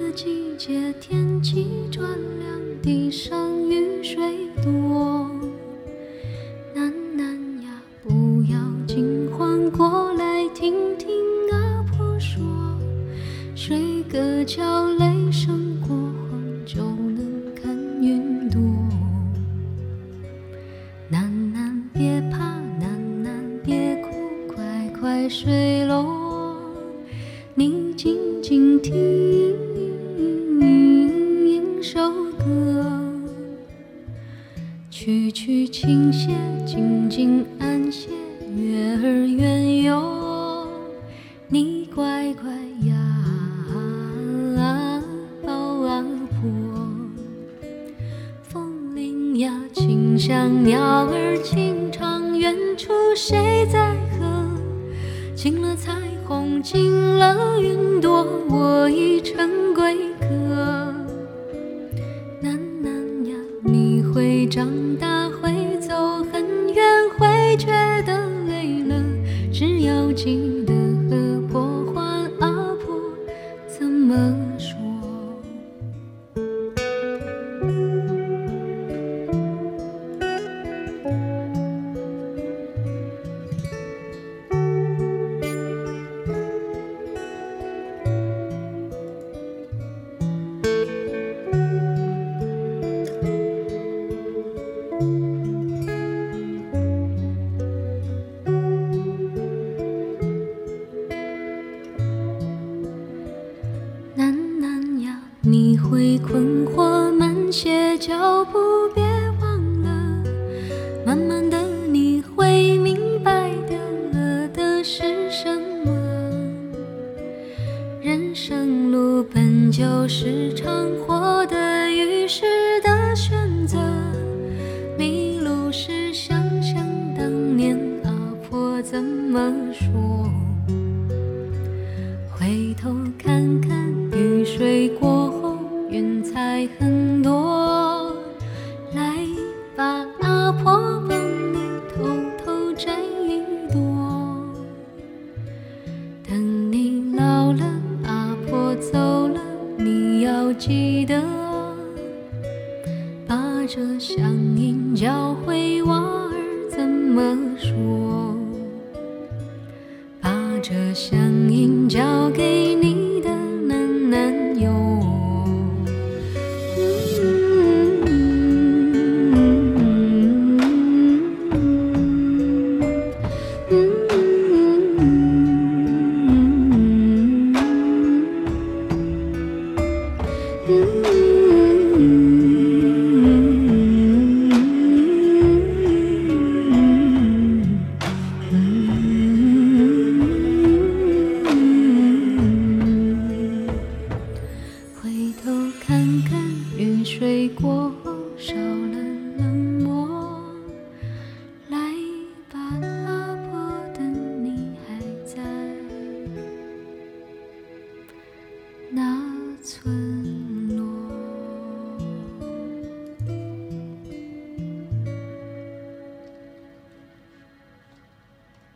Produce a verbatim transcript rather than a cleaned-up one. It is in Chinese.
个季节，天气转凉，地上雨水多。楠楠呀，不要惊慌，过来听听阿婆说，睡个觉，雷声过后就能看云朵。楠楠别怕，楠楠别哭，快快睡喽。你静静听一首歌，曲曲倾斜，静静安歇，月儿圆哟，你乖乖呀，抱阿婆。风铃呀轻响，鸟儿轻唱，远处谁在和？进了彩虹，进了云朵，我已成归客。楠楠呀，你会长大，会走很远，会觉得累了，只要记得和婆还阿婆怎么说。你会困惑，慢些脚步，别忘了，慢慢的你会明白得了的是什么。人生路本就是场活的于是的选择，迷路时想想当年阿婆怎么说，回头看看雨水过后云彩很多，来把阿婆帮你偷偷摘一朵。等你老了，阿婆走了，你要记得把这乡音教会娃儿怎么说，把这乡音交给